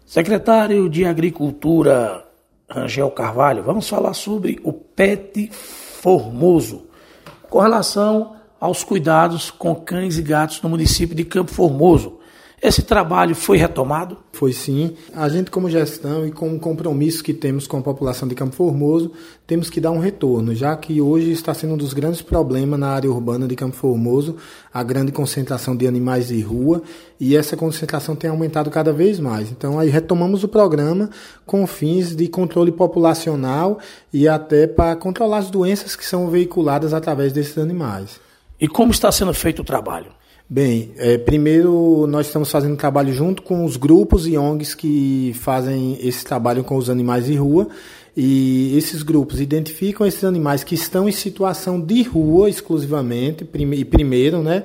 Secretário de Agricultura, Rangel Carvalho, vamos falar sobre o PET Formoso, com relação aos cuidados com cães e gatos no município de Campo Formoso. Esse trabalho foi retomado? Foi sim. A gente, como gestão e com o compromisso que temos com a população de Campo Formoso, temos que dar um retorno, já que hoje está sendo um dos grandes problemas na área urbana de Campo Formoso, a grande concentração de animais de rua, e essa concentração tem aumentado cada vez mais. Então, aí retomamos o programa com fins de controle populacional e até para controlar as doenças que são veiculadas através desses animais. E como está sendo feito o trabalho? Bem, primeiro nós estamos fazendo trabalho junto com os grupos e ONGs que fazem esse trabalho com os animais de rua, e esses grupos identificam esses animais que estão em situação de rua exclusivamente, primeiro, né?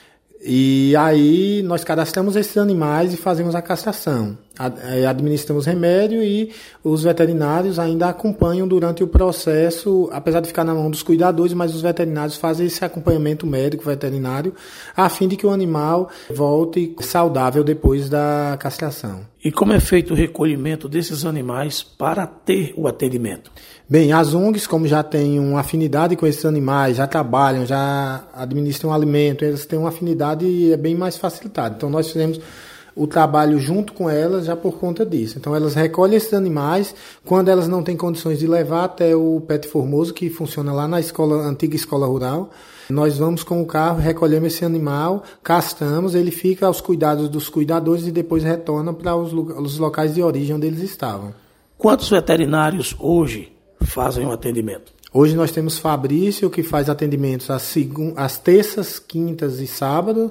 E aí nós cadastramos esses animais e fazemos a castração. Administramos remédio e os veterinários ainda acompanham durante o processo, apesar de ficar na mão dos cuidadores, mas os veterinários fazem esse acompanhamento médico veterinário a fim de que o animal volte saudável depois da castração. E como é feito o recolhimento desses animais para ter o atendimento? Bem, as ONGs, como já têm uma afinidade com esses animais, já trabalham, já administram alimento, elas têm uma afinidade e é bem mais facilitado. Então nós fizemos o trabalho junto com elas já por conta disso. Então elas recolhem esses animais, quando elas não têm condições de levar até o PET Formoso, que funciona lá na antiga escola rural, nós vamos com o carro, recolhemos esse animal, castramos, ele fica aos cuidados dos cuidadores e depois retorna para os locais de origem onde eles estavam. Quantos veterinários hoje fazem o atendimento? Hoje nós temos Fabrício, que faz atendimentos às terças, quintas e sábados,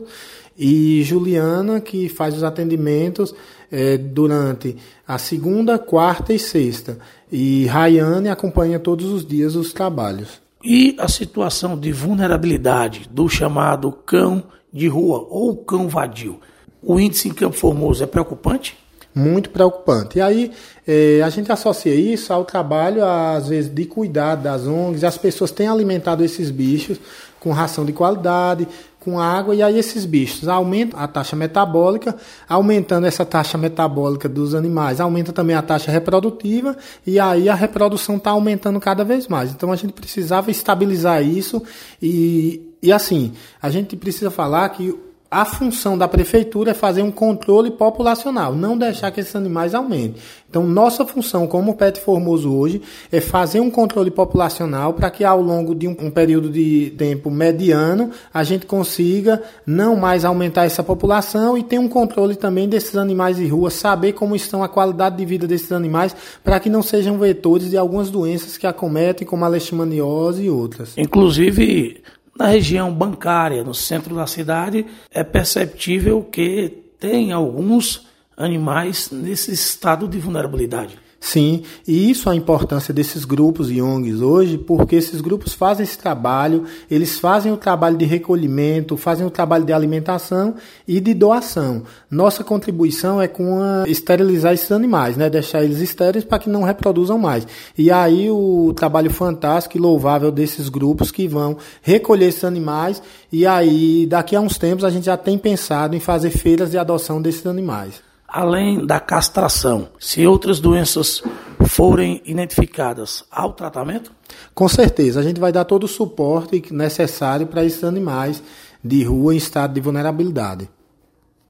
e Juliana, que faz os atendimentos durante a segunda, quarta e sexta. E Rayane acompanha todos os dias os trabalhos. E a situação de vulnerabilidade do chamado cão de rua ou cão vadio? O índice em Campo Formoso é preocupante? Muito preocupante. E aí a gente associa isso ao trabalho, às vezes, de cuidado das ONGs. As pessoas têm alimentado esses bichos com ração de qualidade, com água, e aí esses bichos aumentam a taxa metabólica. Aumentando essa taxa metabólica dos animais, aumenta também a taxa reprodutiva, e aí a reprodução está aumentando cada vez mais. Então a gente precisava estabilizar isso, e assim, a gente precisa falar que a função da prefeitura é fazer um controle populacional, não deixar que esses animais aumentem. Então, nossa função como PET Formoso hoje é fazer um controle populacional para que ao longo de um período de tempo mediano a gente consiga não mais aumentar essa população e ter um controle também desses animais de rua, saber como estão a qualidade de vida desses animais para que não sejam vetores de algumas doenças que acometem, como a leishmaniose e outras. Inclusive, na região bancária, no centro da cidade, é perceptível que tem alguns animais nesse estado de vulnerabilidade. Sim, e isso é a importância desses grupos e ONGs hoje, porque esses grupos fazem esse trabalho, eles fazem o trabalho de recolhimento, fazem o trabalho de alimentação e de doação. Nossa contribuição é esterilizar esses animais, né? Deixar eles estéreis para que não reproduzam mais. E aí o trabalho fantástico e louvável desses grupos que vão recolher esses animais, e aí daqui a uns tempos a gente já tem pensado em fazer feiras de adoção desses animais. Além da castração, se outras doenças forem identificadas, há o tratamento? Com certeza, a gente vai dar todo o suporte necessário para esses animais de rua em estado de vulnerabilidade.